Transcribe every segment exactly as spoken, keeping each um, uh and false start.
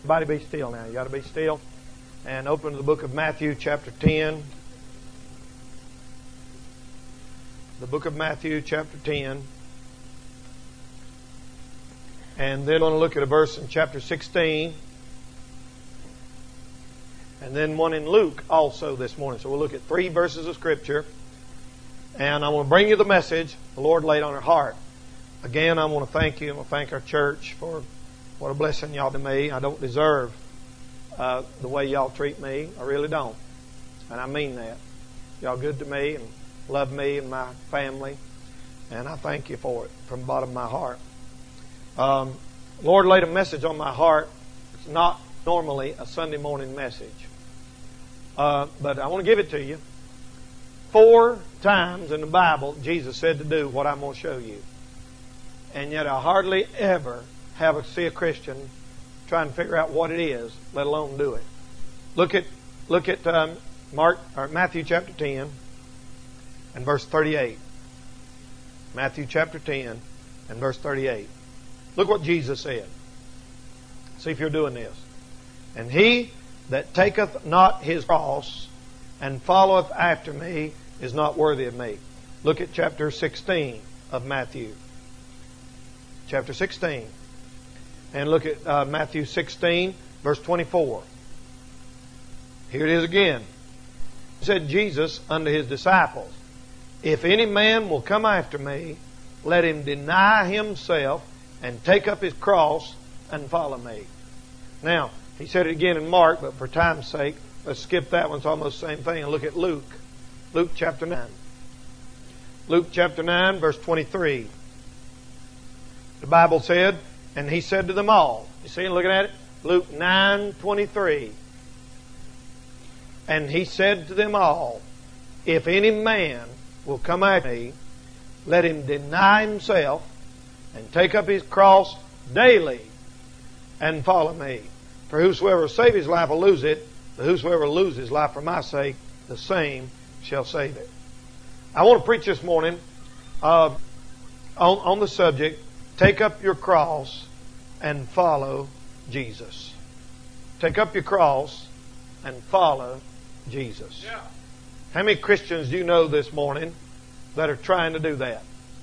Everybody be still now. You got to be still. And open to the book of Matthew chapter ten. The book of Matthew chapter ten. And then we're going to look at a verse in chapter sixteen. And then one in Luke also this morning. So we'll look at three verses of Scripture. And I want to bring you the message the Lord laid on our heart. Again, I want to thank you and I want to thank our church for what a blessing y'all to me. I don't deserve uh, the way y'all treat me. I really don't. And I mean that. Y'all good to me and love me and my family. And I thank you for it from the bottom of my heart. Um, Lord laid a message on my heart. It's not normally a Sunday morning message. Uh, but I want to give it to you. Four times in the Bible, Jesus said to do what I'm going to show you. And yet I hardly ever have a, see a Christian trying to figure out what it is, let alone do it. Look at look at um, Mark or Matthew chapter ten and verse thirty-eight. Matthew chapter ten and verse thirty-eight. Look what Jesus said. See if you're doing this. And he that taketh not his cross and followeth after me is not worthy of me. Look at chapter sixteen of Matthew. Chapter sixteen. And look at uh, Matthew sixteen, verse twenty-four. Here it is again. Said Jesus unto his disciples, if any man will come after me, let him deny himself and take up his cross and follow me. Now, he said it again in Mark, but for time's sake, let's skip that one. It's almost the same thing. And look at Luke. Luke chapter nine. Luke chapter nine, verse twenty-three. The Bible said, and he said to them all. You see, looking at it? Luke nine twenty-three. And he said to them all, if any man will come after me, let him deny himself and take up his cross daily and follow me. For whosoever will save his life will lose it, but whosoever will lose his life for my sake, the same shall save it. I want to preach this morning uh, on, on the subject, take up your cross and follow Jesus. Take up your cross and follow Jesus. Yeah. How many Christians do you know this morning that are trying to do that?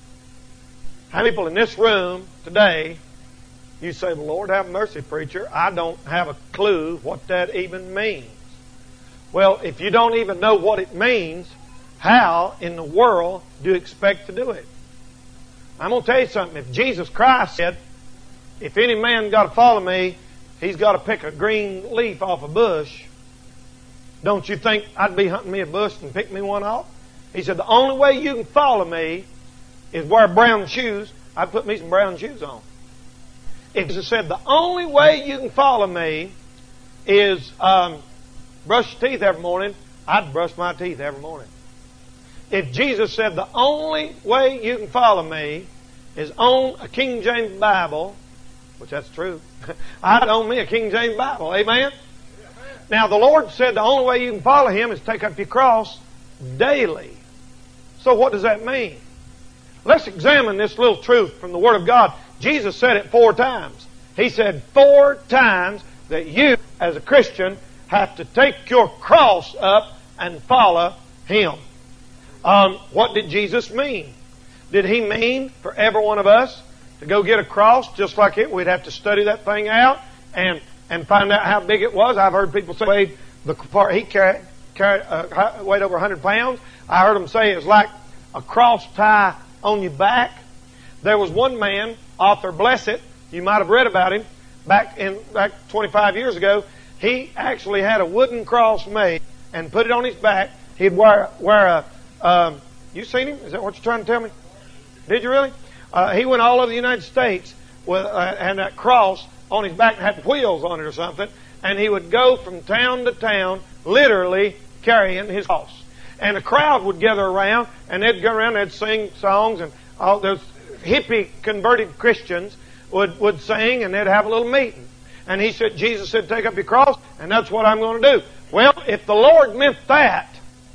How many people in this room today, you say, well, Lord, have mercy, preacher. I don't have a clue what that even means. Well, if you don't even know what it means, how in the world do you expect to do it? I'm going to tell you something. If Jesus Christ said, if any man got to follow me, he's got to pick a green leaf off a bush, don't you think I'd be hunting me a bush and pick me one off? He said, the only way you can follow me is wear brown shoes. I'd put me some brown shoes on. If Jesus said, the only way you can follow me is um, brush your teeth every morning, I'd brush my teeth every morning. If Jesus said, the only way you can follow me is own a King James Bible, which that's true, I'd own me a King James Bible. Amen? Now, the Lord said the only way you can follow Him is take up your cross daily. So what does that mean? Let's examine this little truth from the Word of God. Jesus said it four times. He said four times that you, as a Christian, have to take your cross up and follow Him. Um, what did Jesus mean? Did He mean for every one of us to go get a cross just like it? We'd have to study that thing out and and find out how big it was. I've heard people say weighed the part he carried, carried uh, weighed over one hundred pounds. I heard them say it was like a cross tie on your back. There was one man, Arthur Blessitt, you might have read about him, back in back twenty-five years ago. He actually had a wooden cross made and put it on his back. He'd wear wear a. Um, you seen him? Is that what you're trying to tell me? Did you really? Uh, he went all over the United States with uh, and that cross on his back had wheels on it or something, and he would go from town to town, literally carrying his cross. And a crowd would gather around, and they'd go around, they'd sing songs, and all those hippie converted Christians would, would sing, and they'd have a little meeting. And he said, Jesus said, take up your cross, and that's what I'm going to do. Well, if the Lord meant that,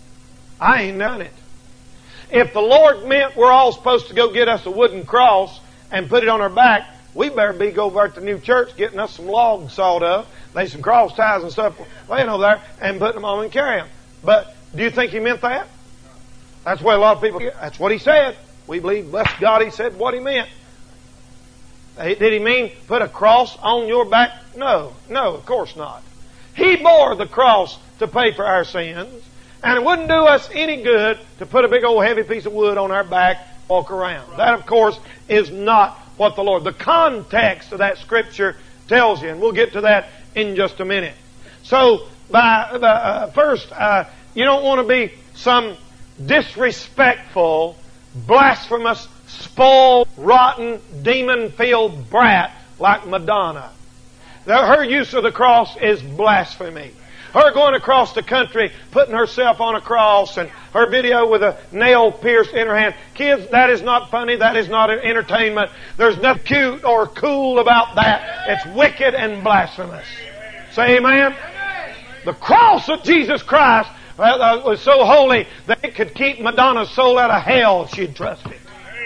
I ain't done it. If the Lord meant we're all supposed to go get us a wooden cross and put it on our back, we better be go over to the new church getting us some logs sawed up lay some cross ties and stuff laying over there and putting them on and carrying them. But do you think he meant that? That's what a lot of people, that's what he said. We believe, bless God, he said what he meant. Did he mean put a cross on your back? No, no, of course not. He bore the cross to pay for our sins. And it wouldn't do us any good to put a big old heavy piece of wood on our back, walk around. That, of course, is not what the Lord... The context of that Scripture tells you, and we'll get to that in just a minute. So, by the, uh, first, uh, you don't want to be some disrespectful, blasphemous, spoiled, rotten, demon-filled brat like Madonna. Her use of the cross is blasphemy. Her going across the country, putting herself on a cross, and her video with a nail pierced in her hand. Kids, that is not funny. That is not an entertainment. There's nothing cute or cool about that. It's wicked and blasphemous. Say amen. The cross of Jesus Christ was so holy that it could keep Madonna's soul out of hell if she'd trust it.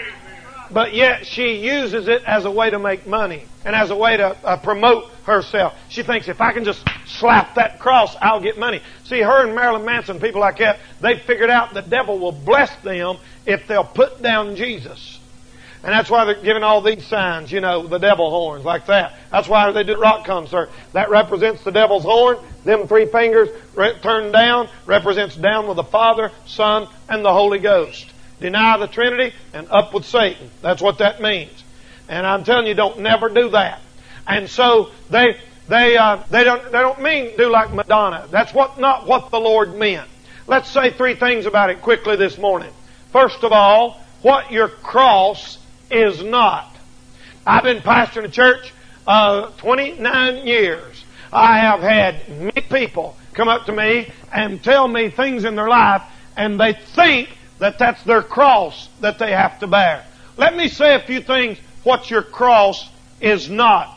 But yet she uses it as a way to make money and as a way to uh, promote herself. She thinks, if I can just slap that cross, I'll get money. See, her and Marilyn Manson, people like that, they figured out the devil will bless them if they'll put down Jesus. And that's why they're giving all these signs, you know, the devil horns, like that. That's why they do a rock concert. That represents the devil's horn. Them three fingers re- turned down represents down with the Father, Son, and the Holy Ghost. Deny the Trinity and up with Satan. That's what that means. And I'm telling you, don't never do that. And so they they uh, they don't they don't mean do like Madonna. That's what not what the Lord meant. Let's say three things about it quickly this morning. First of all, what your cross is not. I've been pastoring a church uh, twenty-nine years. I have had many people come up to me and tell me things in their life, and they think that that's their cross that they have to bear. Let me say a few things what your cross is not.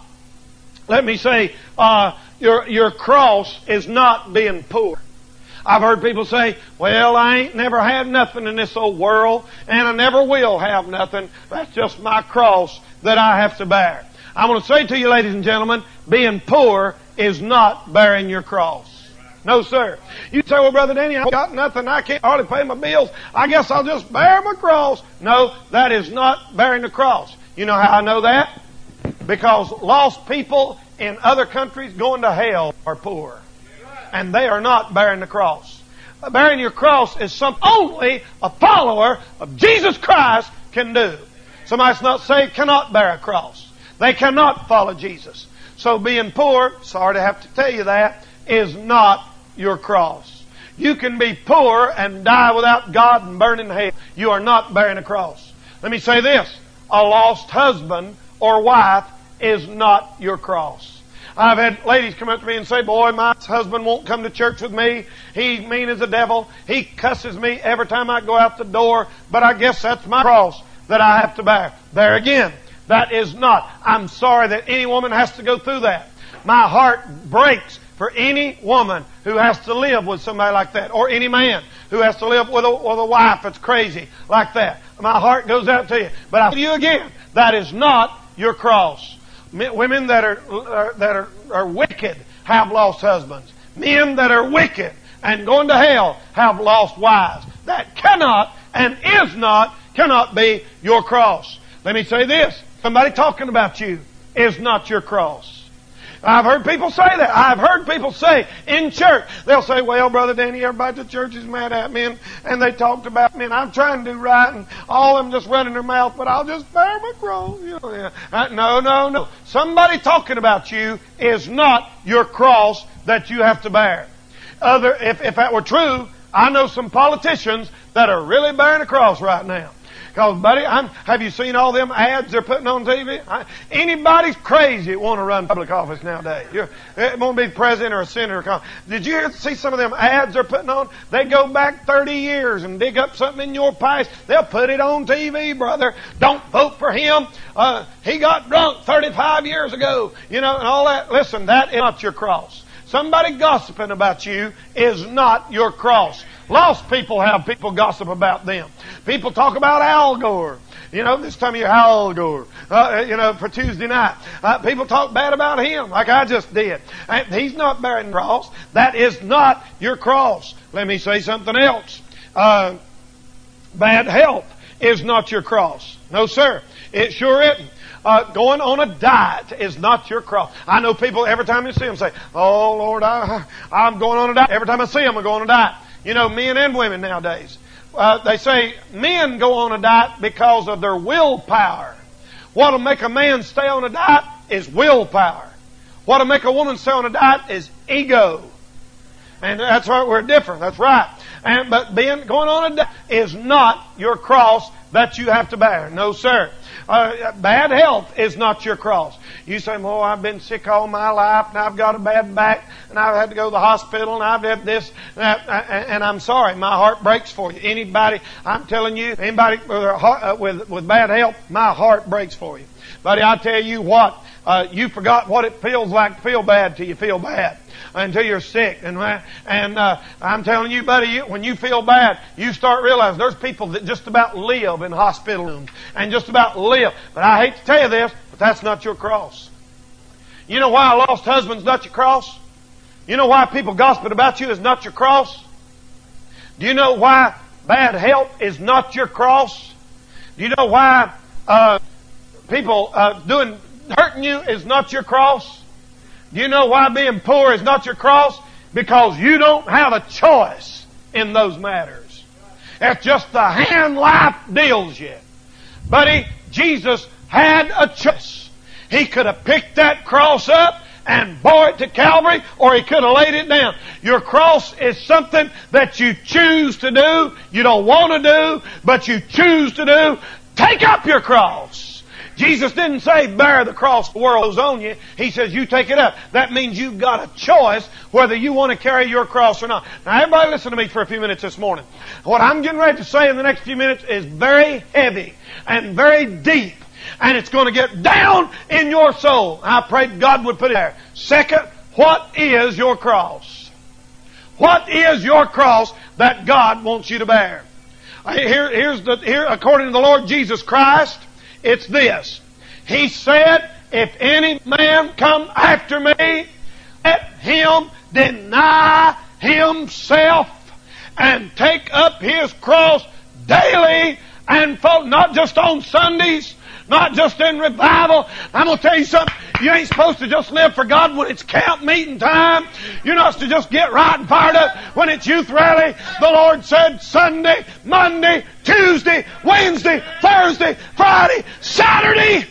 Let me say, uh, your your cross is not being poor. I've heard people say, well, I ain't never had nothing in this old world, and I never will have nothing. That's just my cross that I have to bear. I want to say to you, ladies and gentlemen, being poor is not bearing your cross. No, sir. You say, well, Brother Danny, I've got nothing. I can't hardly pay my bills. I guess I'll just bear my cross. No, that is not bearing the cross. You know how I know that? Because lost people in other countries going to hell are poor. And they are not bearing the cross. Bearing your cross is something only a follower of Jesus Christ can do. Somebody that's not saved cannot bear a cross. They cannot follow Jesus. So being poor, sorry to have to tell you that, is not your cross. You can be poor and die without God and burn in hell. You are not bearing a cross. Let me say this. A lost husband or wife is not your cross. I've had ladies come up to me and say, boy, my husband won't come to church with me. He's mean as a devil. He cusses me every time I go out the door. But I guess that's my cross that I have to bear. There again, that is not. I'm sorry that any woman has to go through that. My heart breaks for any woman who has to live with somebody like that, or any man who has to live with a, with a wife that's crazy like that. My heart goes out to you. But I tell you again, that is not your cross. Women that are, are that are, are wicked have lost husbands. Men that are wicked and going to hell have lost wives. That cannot and is not, cannot be your cross. Let me say this. Somebody talking about you is not your cross. I've heard people say that. I've heard people say in church, they'll say, well, Brother Danny, everybody at the church is mad at me, and, and they talked about me, and I'm trying to do right, and all of them just running their mouth, but I'll just bear my cross. You know, yeah. uh, no, no, no. Somebody talking about you is not your cross that you have to bear. Other, if, if that were true, I know some politicians that are really bearing a cross right now. Because, buddy, I'm, have you seen all them ads they're putting on T V? I, anybody's crazy that want to run public office nowadays. You're, it won't be the president or a senator. Did you hear, see some of them ads they're putting on? They go back thirty years and dig up something in your past. They'll put it on T V, brother. Don't vote for him. Uh, he got drunk thirty-five years ago. You know, and all that. Listen, that is not your cross. Somebody gossiping about you is not your cross. Lost people have people gossip about them. People talk about Al Gore. You know, this time of year, Hal Gore, uh, you know, for Tuesday night. Uh, people talk bad about him, like I just did. And he's not bearing the cross. That is not your cross. Let me say something else. Uh, bad health is not your cross. No, sir. It sure isn't. Uh, going on a diet is not your cross. I know people, every time you see them, say, oh, Lord, I, I'm going on a diet. Every time I see them, I'm going on a diet. You know, men and women nowadays. Uh, they say men go on a diet because of their willpower. What'll make a man stay on a diet is willpower. What'll make a woman stay on a diet is ego. And that's right, we're different. That's right. And, but being, going on a diet is not your cross that you have to bear. No, sir. Uh, bad health is not your cross. You say, well, I've been sick all my life, and I've got a bad back, and I've had to go to the hospital, and I've had this, and, that, and I'm sorry, my heart breaks for you. Anybody, I'm telling you, anybody with, uh, with, with bad health, my heart breaks for you. Buddy, I tell you what, uh, you forgot what it feels like to feel bad till you feel bad. Until you're sick. And, and uh, I'm telling you, buddy, you, when you feel bad, you start realizing there's people that just about live in hospital rooms and just about live. But I hate to tell you this, but that's not your cross. You know why a lost husband's not your cross? You know why people gossip about you is not your cross? Do you know why bad health is not your cross? Do you know why uh, people uh, doing hurting you is not your cross? Do you know why being poor is not your cross? Because you don't have a choice in those matters. It's just the hand life deals you. Buddy, Jesus had a choice. He could have picked that cross up and bore it to Calvary, or He could have laid it down. Your cross is something that you choose to do. You don't want to do, but you choose to do. Take up your cross. Jesus didn't say, bear the cross the world goes on you. He says, you take it up. That means you've got a choice whether you want to carry your cross or not. Now, everybody listen to me for a few minutes this morning. What I'm getting ready to say in the next few minutes is very heavy and very deep. And it's going to get down in your soul. I prayed God would put it there. Second, what is your cross? What is your cross that God wants you to bear? Here, here's the, here, according to the Lord Jesus Christ, it's this. He said, if any man come after me, let him deny himself and take up his cross daily and follow, not just on Sundays, not just in revival. I'm going to tell you something. You ain't supposed to just live for God when it's camp meeting time. You're not supposed to just get right and fired up when it's youth rally. The Lord said Sunday, Monday, Tuesday, Wednesday, Thursday, Friday, Saturday,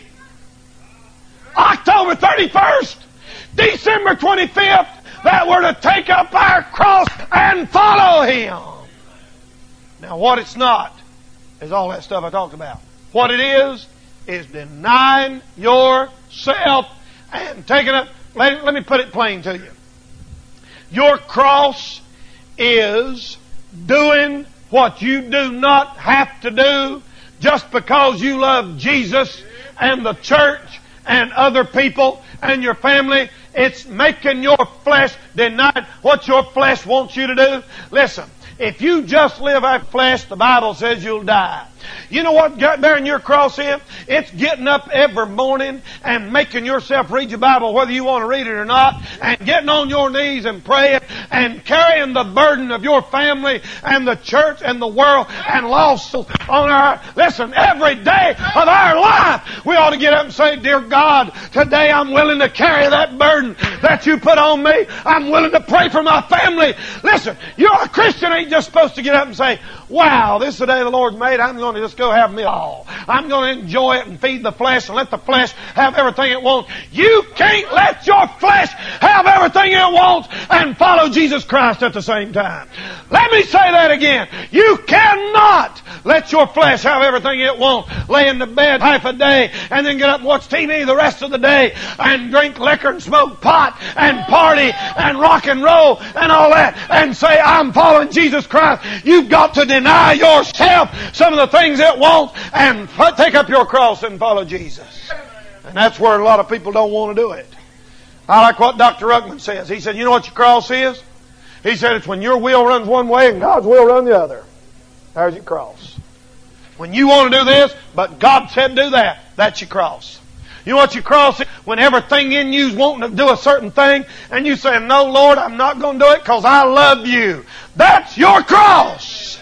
October thirty-first, December twenty-fifth, that we're to take up our cross and follow Him. Now what it's not is all that stuff I talked about. What it is, is denying yourself and taking up. Let, let me put it plain to you. Your cross is doing what you do not have to do just because you love Jesus and the church and other people and your family. It's making your flesh deny what your flesh wants you to do. Listen, if you just live out flesh, the Bible says you'll die. You know what bearing your cross is? It's getting up every morning and making yourself read your Bible whether you want to read it or not, and getting on your knees and praying and carrying the burden of your family and the church and the world and lost souls on our... Listen, every day of our life we ought to get up and say, dear God, today I'm willing to carry that burden that you put on me. I'm willing to pray for my family. Listen, you're a Christian, ain't just supposed to get up and say, wow, this is the day the Lord's made. I'm going to just go have me all. I'm going to enjoy it and feed the flesh and let the flesh have everything it wants. You can't let your flesh have everything it wants and follow Jesus Christ at the same time. Let me say that again. You cannot let your flesh have everything it wants. Lay in the bed half a day and then get up and watch T V the rest of the day and drink liquor and smoke pot and party and rock and roll and all that and say, I'm following Jesus Christ. You've got to deny yourself some of the things it wants and take up your cross and follow Jesus. And that's where a lot of people don't want to do it. I like what Doctor Ruckman says. He said, you know what your cross is? He said, it's when your will runs one way and God's will runs the other. There's your cross. when you want to do this, but God said do that. That's your cross. You know what your cross is? When everything in you is wanting to do a certain thing, and you say, no, Lord, I'm not going to do it because I love you. That's your cross.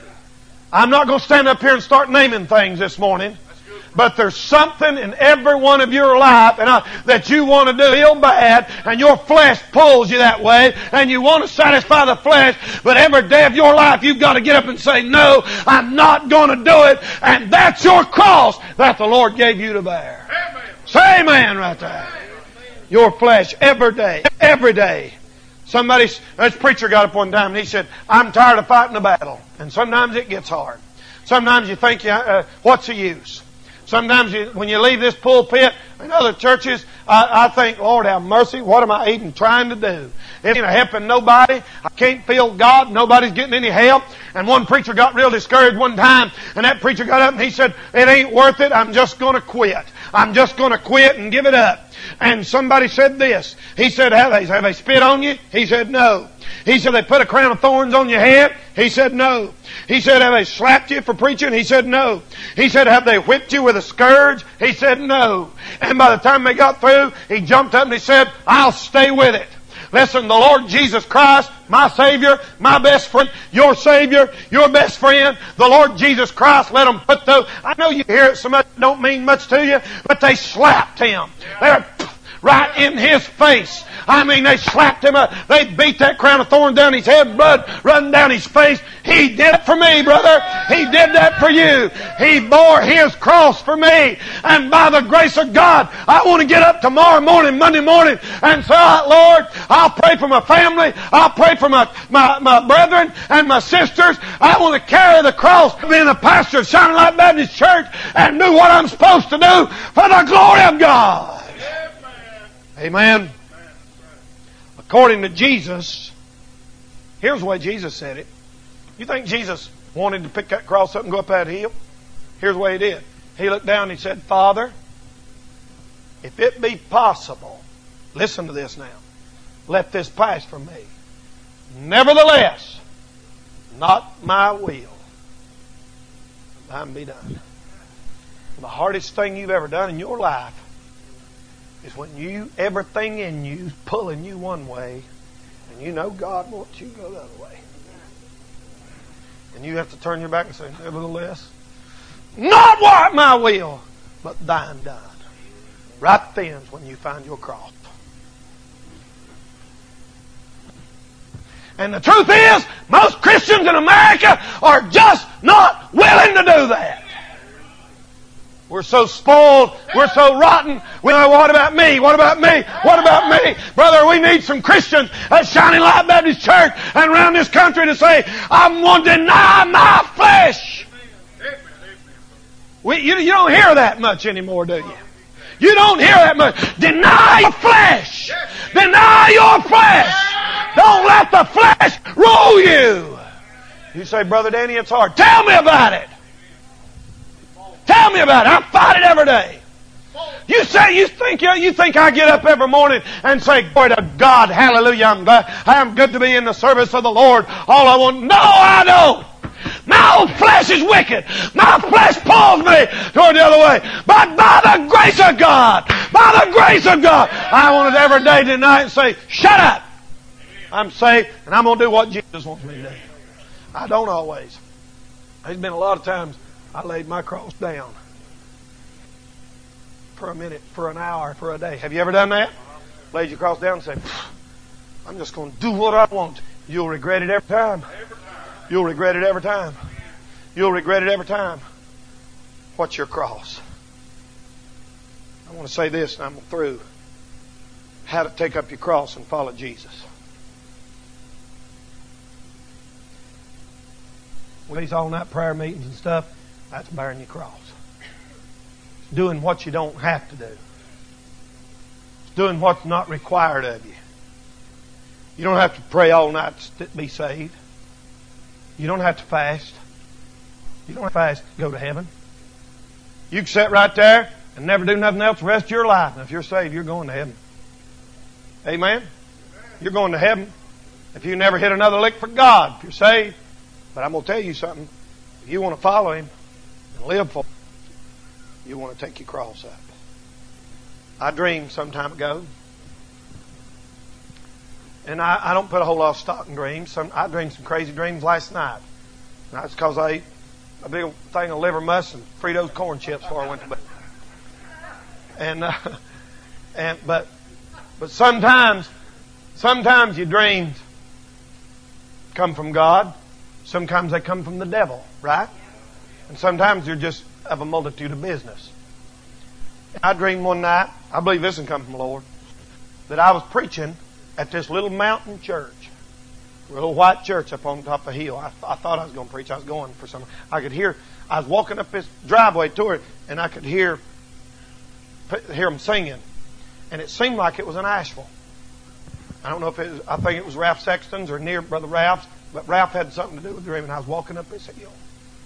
I'm not going to stand up here and start naming things this morning. But there's something in every one of your life and I, that you want to do real bad, and your flesh pulls you that way, and you want to satisfy the flesh, but every day of your life you've got to get up and say, no, I'm not going to do it, and that's your cross that the Lord gave you to bear. Amen. Say amen right there. Your flesh every day, every day. Somebody, this preacher got up one time and he said, I'm tired of fighting the battle. And sometimes it gets hard. Sometimes you think, uh, what's the use? Sometimes you, when you leave this pulpit in other churches, I, I think, Lord have mercy, what am I even trying to do? It ain't helping nobody. I can't feel God. Nobody's getting any help. And one preacher got real discouraged one time, and that preacher got up and he said, it ain't worth it. I'm just going to quit. I'm just going to quit and give it up. And somebody said this. He said, have they, have they spit on you? He said, no. He said, they put a crown of thorns on your head? He said, no. He said, have they slapped you for preaching? He said, no. He said, have they whipped you with a scourge? He said, no. And by the time they got through, he jumped up and he said, I'll stay with it. Listen, the Lord Jesus Christ, my Savior, my best friend, your Savior, your best friend, the Lord Jesus Christ, let them put those. I know you hear it so much, it don't mean much to you, but they slapped him. They were right in his face. I mean, they slapped him up. They beat that crown of thorns down his head, blood running down his face. He did it for me, brother. He did that for you. He bore his cross for me. And by the grace of God, I want to get up tomorrow morning, Monday morning, and say, oh, Lord, I'll pray for my family. I'll pray for my, my, my brethren and my sisters. I want to carry the cross, being a pastor of Shining Light Baptist Church, and do what I'm supposed to do for the glory of God. Amen. According to Jesus, here's the way Jesus said it. You think Jesus wanted to pick that cross up and go up that hill? Here's the way he did. He looked down and he said, Father, if it be possible, listen to this now, let this pass from me. Nevertheless, not my will, but thine be done. The hardest thing you've ever done in your life is when you, everything in you is pulling you one way, and you know God wants you to go the other way. And you have to turn your back and say, nevertheless, not what my will, but thine done. Right then is when you find your cross. And the truth is, most Christians in America are just not willing to do that. We're so spoiled. We're so rotten. We know, what about me? What about me? What about me? Brother, we need some Christians at Shining Light Baptist Church and around this country to say, I'm going to deny my flesh. We, you, you don't hear that much anymore, do you? You don't hear that much. Deny your flesh. Deny your flesh. Don't let the flesh rule you. You say, Brother Danny, it's hard. Tell me about it. Tell me about it. I fight it every day. You say, you think, you think I get up every morning and say, glory to God, hallelujah, I'm glad, I'm good to be in the service of the Lord. All I want, no, I don't. My old flesh is wicked. My flesh pulls me toward the other way. But by the grace of God, by the grace of God, I want it every day tonight and say, shut up. I'm saved and I'm going to do what Jesus wants me to do. I don't always. There's been a lot of times I laid my cross down for a minute, for an hour, for a day. Have you ever done that? Laid your cross down and said, I'm just going to do what I want. You'll regret it every time. You'll regret it every time. You'll regret it every time. What's your cross? I want to say this and I'm through. How to take up your cross and follow Jesus. Well, these all-night prayer meetings and stuff, that's bearing your cross. It's doing what you don't have to do. It's doing what's not required of you. You don't have to pray all night to be saved. You don't have to fast. You don't have to fast to go to heaven. You can sit right there and never do nothing else the rest of your life. And if you're saved, you're going to heaven. Amen? You're going to heaven. If you never hit another lick for God, if you're saved. But I'm going to tell you something. If you want to follow Him, and live for, you want to take your cross up. I dreamed some time ago, and I, I don't put a whole lot of stock in dreams. Some, I dreamed some crazy dreams last night. And that's because I ate a big thing of liver mush and Fritos corn chips before I went to bed. And uh, and but but sometimes sometimes your dreams come from God. Sometimes they come from the devil, right? And sometimes they're just of a multitude of business. I dreamed one night, I believe this one come from the Lord, that I was preaching at this little mountain church, a little white church up on top of a hill. I, I thought I was going to preach. I was going for some. I could hear. I was walking up this driveway toward it, and I could hear hear them singing, and it seemed like it was in Asheville. I don't know if it was, I think it was Ralph Sexton's or near Brother Ralph's, but Ralph had something to do with the dream. And I was walking up this hill,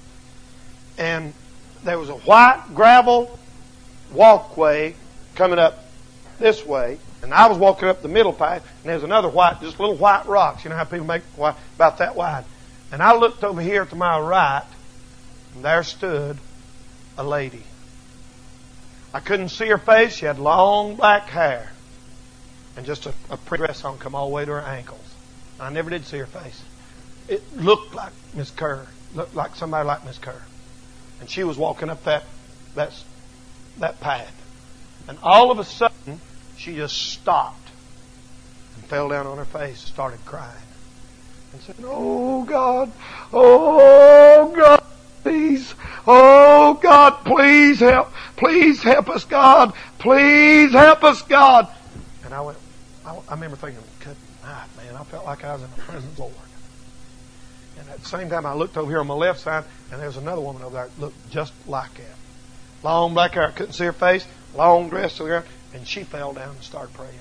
and there was a white gravel walkway coming up this way, and I was walking up the middle path, and there's another white, just little white rocks. You know how people make white, about that wide. And I looked over here to my right, and there stood a lady. I couldn't see her face. She had long black hair and just a, a pretty dress on, come all the way to her ankles. I never did see her face. It looked like Miss Kerr, looked like somebody like Miss Kerr. And she was walking up that that that path. And all of a sudden, she just stopped and fell down on her face and started crying. And said, "Oh God, oh God, please, oh God, please help, please help us, God, please help us, God." And I went, I, I remember thinking, good night, man. I felt like I was in the presence of the Lord. And at the same time, I looked over here on my left side, and there was another woman over there that looked just like that. Long black hair, I couldn't see her face, long dress to the ground, and she fell down and started praying.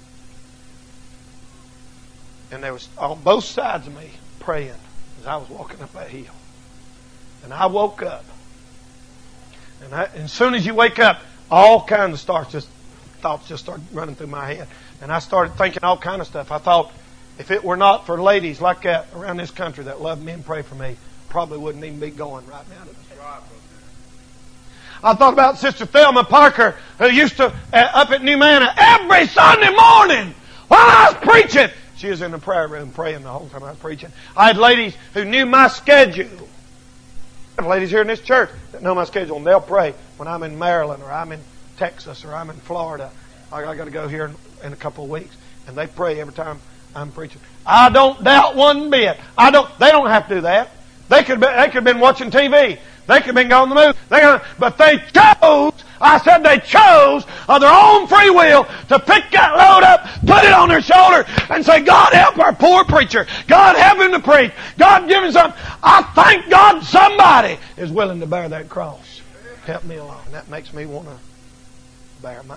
And there was on both sides of me praying as I was walking up that hill. And I woke up. And, I, and as soon as you wake up, all kinds of starts just, thoughts just started running through my head. And I started thinking all kind of stuff. I thought, if it were not for ladies like that around this country that love me and pray for me, I probably wouldn't even be going right now to this. I thought about Sister Thelma Parker, who used to, uh, up at New Manna, every Sunday morning while I was preaching. She was in the prayer room praying the whole time I was preaching. I had ladies who knew my schedule. I have ladies here in this church that know my schedule, and they'll pray when I'm in Maryland or I'm in Texas or I'm in Florida. I got to go here in, in a couple of weeks, and they pray every time I'm preaching. I don't doubt one bit. I don't. They don't have to do that. They could. Be, they could have been watching T V. They could have been going to the movie. They could, but they chose. I said they chose of their own free will to pick that load up, put it on their shoulder, and say, "God help our poor preacher. God help him to preach. God give him something." I thank God somebody is willing to bear that cross. Help me along. That makes me want to bear mine.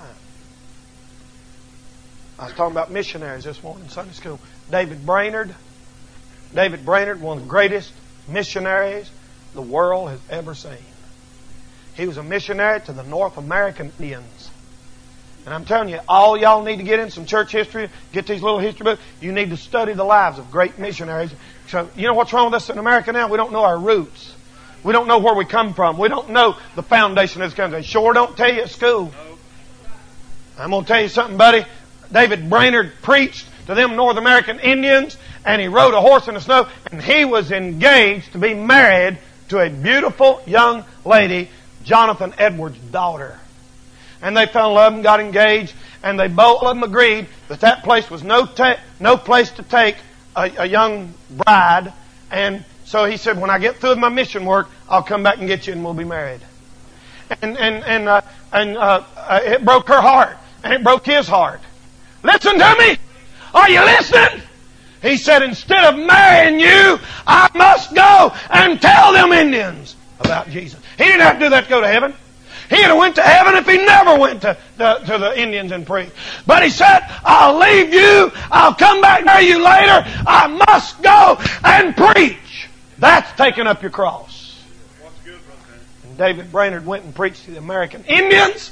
I was talking about missionaries this morning in Sunday school. David Brainerd. David Brainerd, one of the greatest missionaries the world has ever seen. He was a missionary to the North American Indians. And I'm telling you, all y'all need to get in some church history, get these little history books. You need to study the lives of great missionaries. So, you know what's wrong with us in America now? We don't know our roots. We don't know where we come from. We don't know the foundation of this country. They sure don't tell you at school. I'm going to tell you something, buddy. David Brainerd preached to them North American Indians, and he rode a horse in the snow, and he was engaged to be married to a beautiful young lady, Jonathan Edwards' daughter. And they fell in love and got engaged, and they both of them agreed that that place was no ta- no place to take a, a young bride. And so he said, "When I get through with my mission work, I'll come back and get you, and we'll be married." And and and uh, and uh, uh, it broke her heart, and it broke his heart. Listen to me. Are you listening? He said, "Instead of marrying you, I must go and tell them Indians about Jesus." He didn't have to do that to go to heaven. He'd have went to heaven if he never went to, to, to the Indians and preached. But he said, "I'll leave you. I'll come back near you later. I must go and preach." That's taking up your cross. And David Brainerd went and preached to the American Indians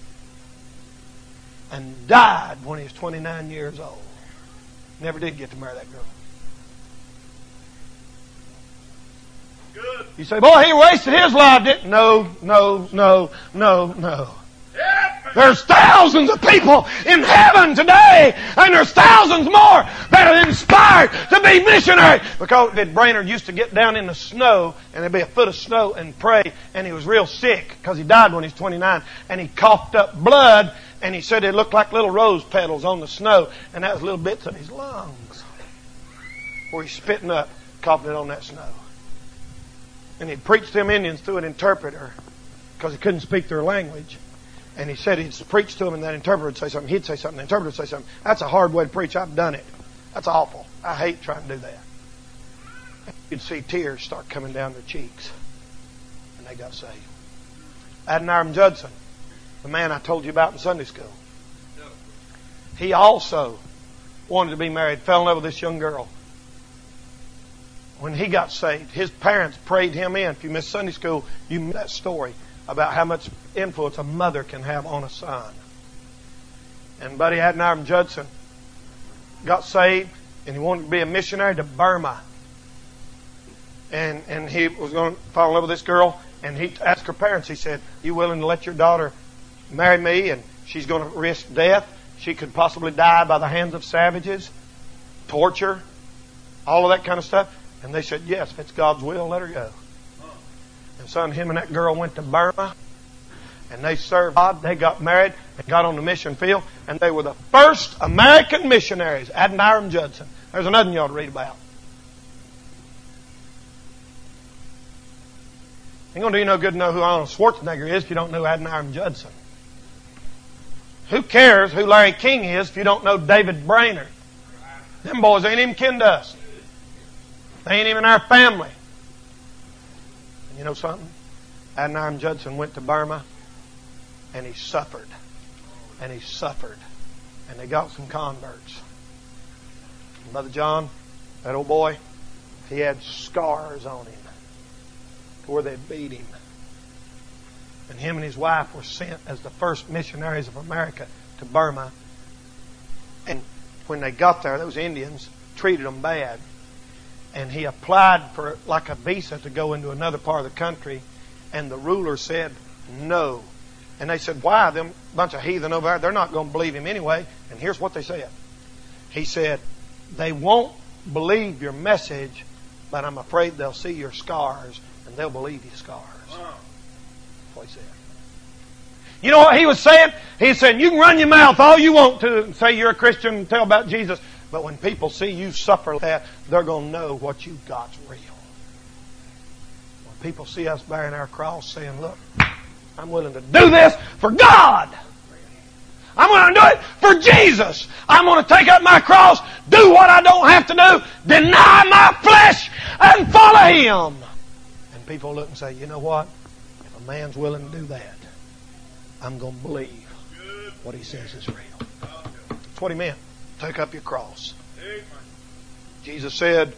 and died when he was twenty-nine years old. Never did get to marry that girl. You say, boy, he wasted his life, didn't? No, no, no, no, no. There's thousands of people in heaven today, and there's thousands more that are inspired to be missionaries. Because David Brainerd used to get down in the snow, and there'd be a foot of snow, and pray, and he was real sick because he died when he was twenty-nine, and he coughed up blood, and he said it looked like little rose petals on the snow, and that was little bits of his lungs where he's spitting up, coughing it on that snow. And he'd preach to them Indians through an interpreter because he couldn't speak their language. And he said he'd preach to them and that interpreter would say something. He'd say something. The interpreter would say something. That's a hard way to preach. I've done it. That's awful. I hate trying to do that. You'd see tears start coming down their cheeks. And they got saved. Adoniram Judson, the man I told you about in Sunday school. He also wanted to be married. Fell in love with this young girl. When he got saved, his parents prayed him in. If you missed Sunday school, you missed that story about how much influence a mother can have on a son. And Buddy Adoniram Judson got saved, and he wanted to be a missionary to Burma. And and he was going to fall in love with this girl, and he asked her parents, he said, you willing to let your daughter marry me? And she's going to risk death. She could possibly die by the hands of savages, torture, all of that kind of stuff. And they said, yes, if it's God's will, let her go. And son, him and that girl went to Burma, and they served God. They got married and got on the mission field, and they were the first American missionaries. Adoniram Judson. There's another one you ought to read about. Ain't going to do you no good to know who Arnold Schwarzenegger is if you don't know Adoniram Judson. Who cares who Larry King is if you don't know David Brainerd? Them boys ain't even kin to us. They ain't even our family. And you know something? Adoniram Judson went to Burma, and he suffered. And he suffered. And they got some converts. And Brother John, that old boy, he had scars on him to where they beat him. And him and his wife were sent as the first missionaries of America to Burma. And when they got there, those Indians treated them bad. And he applied for like a visa to go into another part of the country. And the ruler said no. And they said, why? Them bunch of heathen over there, they're not going to believe him anyway. And here's what they said. He said, they won't believe your message, but I'm afraid they'll see your scars and they'll believe your scars. Wow. That's what he said. You know what he was saying? He said, you can run your mouth all you want to and say you're a Christian and tell about Jesus. But when people see you suffer like that, they're going to know what you've got's real. When people see us bearing our cross saying, look, I'm willing to do this for God. I'm going to do it for Jesus. I'm going to take up my cross, do what I don't have to do, deny my flesh, and follow Him. And people look and say, you know what? If a man's willing to do that, I'm going to believe what he says is real. That's what he meant. Take up your cross. Jesus said,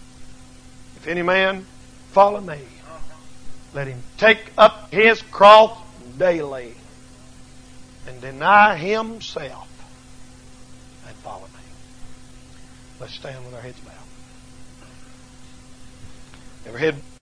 if any man follow me, let him take up his cross daily and deny himself and follow me. Let's stand with our heads bowed. Every head